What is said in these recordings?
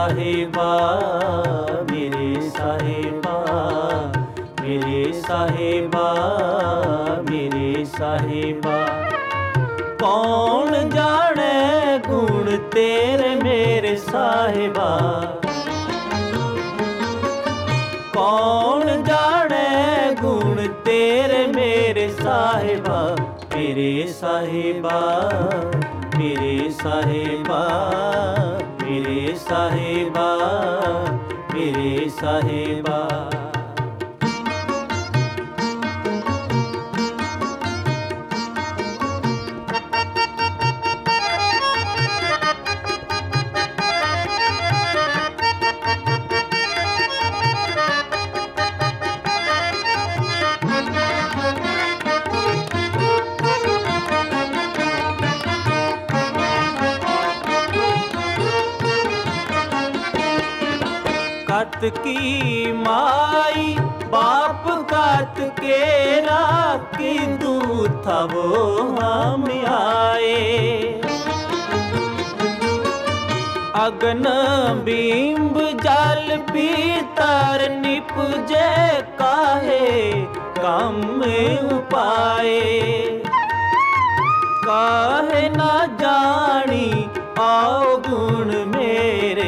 ਸਾਹਿਬਾ, ਮੇਰੇ ਸਾਹਿਬਾ, ਮੇਰੇ ਸਾਹਿਬਾ, ਮੇਰੇ ਸਾਹਿਬਾ। ਕੌਣ ਜਾਣੇ ਗੁਣ ਤੇਰੇ ਮੇਰੇ ਸਾਹਿਬਾ, ਕੌਣ ਜਾਣੇ ਗੁਣ ਤੇਰੇ ਮੇਰੇ ਸਾਹਿਬਾ। ਮੇਰੇ ਸਾਹਿਬਾ, ਮੇਰੇ ਸਾਹਿਬਾ, ਮੇਰੇ ਸਾਹਿਬਾ, ਮੇਰੇ ਸਾਹਿਬਾ। कत की माई बाप कत केरा, कि दूत था वो हम आए। अगन बिंब जल पीतर निपजे, काहे कम उपाए। काहे ना जानी आओ गुण मेरे,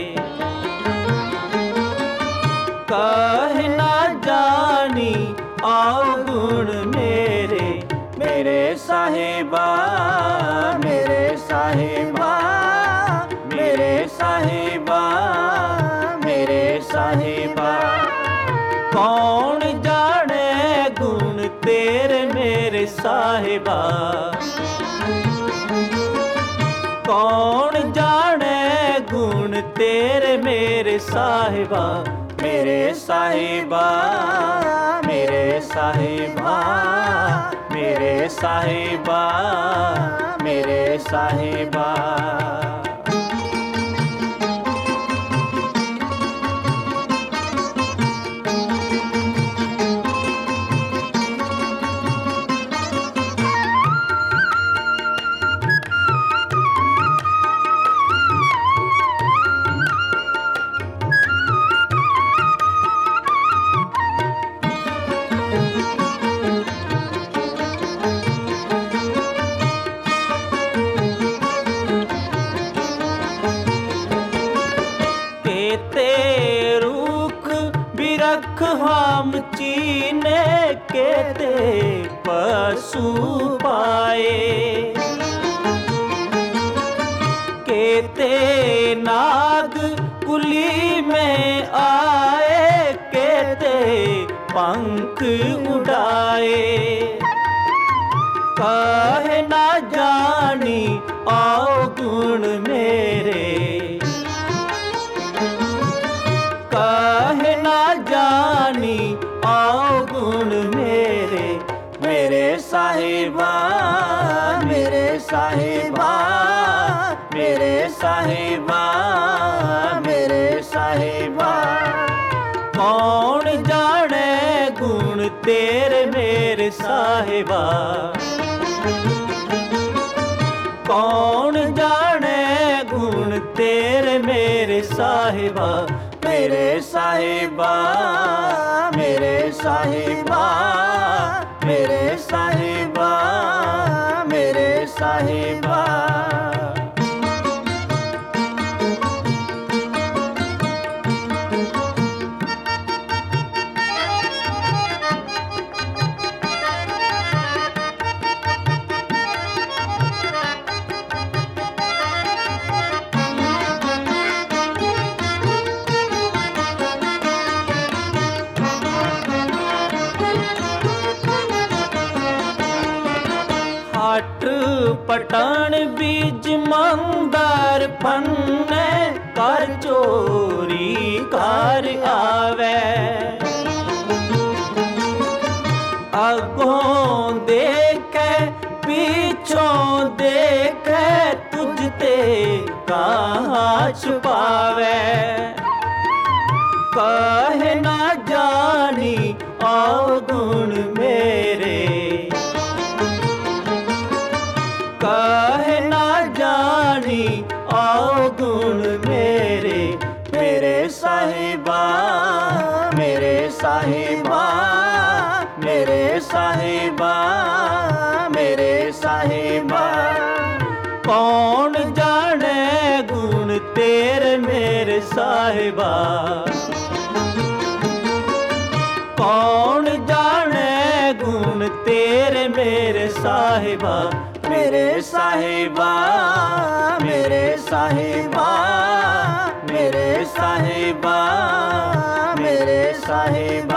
काहे ना जानी आओ गुण मेरे। मेरे साहिबा, मेरे साहिबा, मेरे साहिबा, मेरे साहिबा। कौन जाने गुण तेरे मेरे साहिबा, कौन जाने गुण तेरे मेरे साहिबा। मेरे साहिबा, मेरे साहिबा, मेरे साहिबा, मेरे साहिबा। रख हम चीने केते पशु पाए। केते नाग कुली में आए, केते पंख उड़ाए। काहे ना जानी आओ गुण मेरे, काहे ना जानी आओ गुण मेरे। मेरे साहिबा, मेरे साहिबा, मेरे साहिबा, मेरे साहिबा। कौन जाने गुण तेरे मेरे साहिबा, कौन जाने गुण तेरे मेरे साहिबा। मेरे साहिबा, मेरे साहिबा, मेरे साहिबा, मेरे साहिबा। पटान बीज मंदार पन्ने, कर चोरी कर आवे। अगों देखे पीछों देखे, तुझते कहाँ छुपावे। काहे ना जानी आओ गुण मेरे, काहे ना जानी आओ गुण मेरे। ਸਾਹਿਬਾ ਮੇਰੇ ਸਾਹਿਬਾ। ਕੌਣ ਜਾਣੇ ਗੁਣ ਤੇਰੇ ਮੇਰੇ ਸਾਹਿਬਾ, ਕੌਣ ਜਾਣੇ ਗੁਣ ਤੇਰੇ ਮੇਰੇ ਸਾਹਿਬਾ। ਮੇਰੇ ਸਾਹਿਬਾ ਮੇਰੇ ਸਾਹਿਬਾ ਮੇਰੇ ਸਾਹਿਬਾ ਮੇਰੇ ਸਾਹਿਬਾ।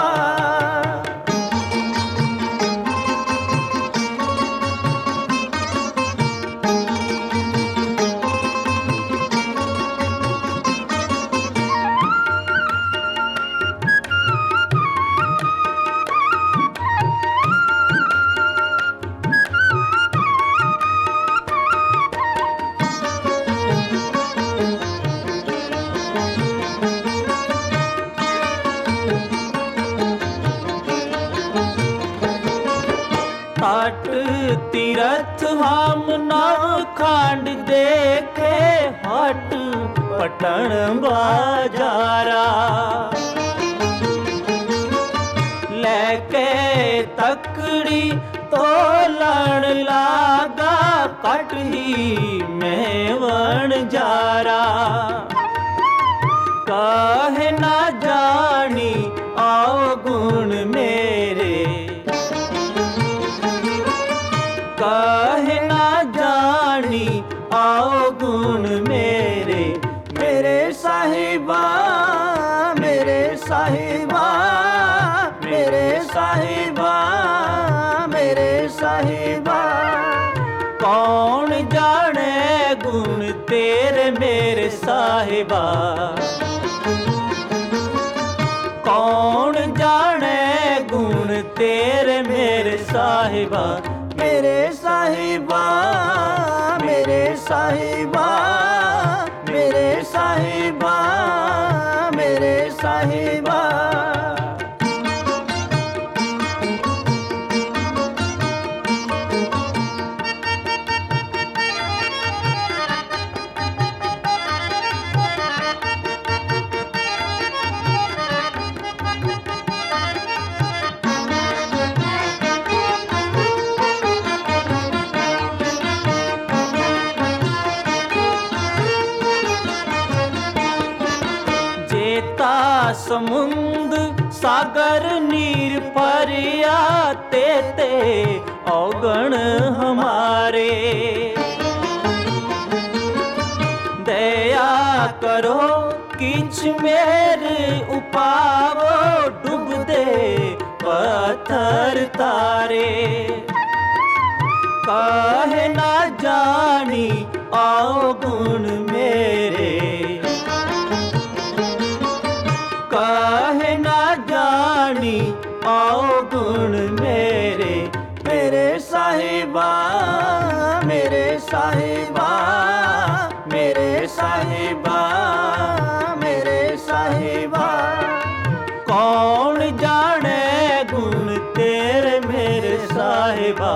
हट तीरथ हम नव खंड देखे, हट पटन बाजारा। लेके तकड़ी तोलन लागा, कट ही मेवण जारा। कहे ना जानी आओ गुण मेरे, कहे ना जानी आओ गुण मेरे। मेरे साहिबा मेरे साहिबा मेरे साहिबा मेरे साहिबा। कौन जाने गुण तेरे मेरे साहिबा, कौन जाने गुण तेरे मेरे साहिबा। मेरे साहिबा मेरे साहिबा मेरे साहिबा मेरे साहिबा। समुंद सागर नीर परिया, ते औगण हमारे। दया करो किछ मेरे उपावो, डूब दे पत्थर तारे। कहे ना जानी आओ गुण मेरे, कहे ना जानी आओ गुण मेरे। मेरे साहिबा मेरे साहिबा मेरे साहिबा मेरे साहिबा। कौन जाने गुण तेरे मेरे साहिबा,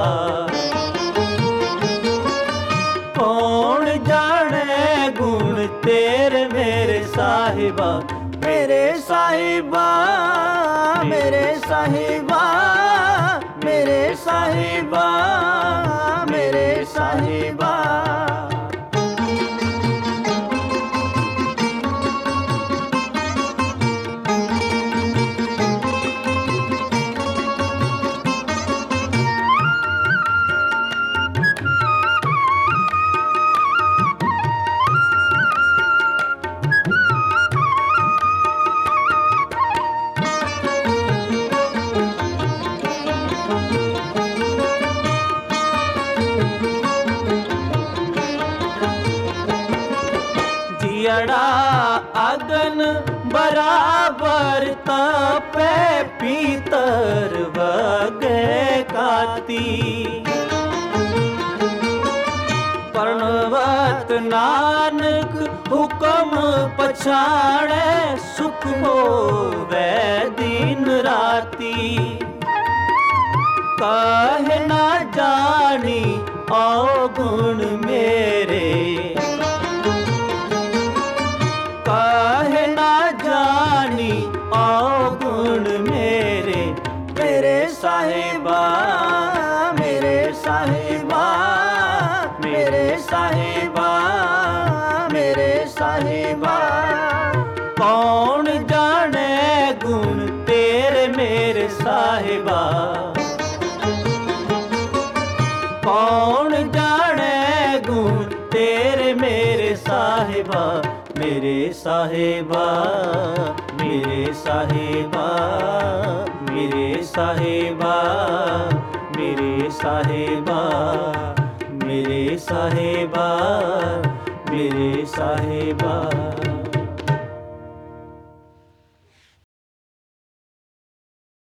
कौन जाने गुण तेरे मेरे साहिबा। मेरे साहिबा मेरे साहिबा मेरे साहिबा मेरे साहिबा। अगन बराबर तपे, पीतर वगे काती। प्रणवत नानक हुक्म पछाड़े, सुख होवे दिन राती। कहे ना जानी आओ गुण मेरे, कहे ना जानी आओ गुण मेरे। मेरे साहिबा ਸਾਹਿਬਾ। ਕੌਣ ਜਾਣੇ ਗੁਣ ਤੇਰੇ ਮੇਰੇ ਸਾਹਿਬਾ। ਕੌਣ ਜਾਣੇ ਗੁਣ ਤੇਰੇ ਮੇਰੇ ਸਾਹਿਬਾ। ਮੇਰੇ ਸਾਹਿਬਾ, ਮੇਰੇ ਸਾਹਿਬਾ, ਮੇਰੇ ਸਾਹਿਬਾ, ਮੇਰੇ ਸਾਹਿਬਾ, ਮੇਰੇ ਸਾਹਿਬਾ, ਮੇਰੇ ਸਾਹਿਬਾ।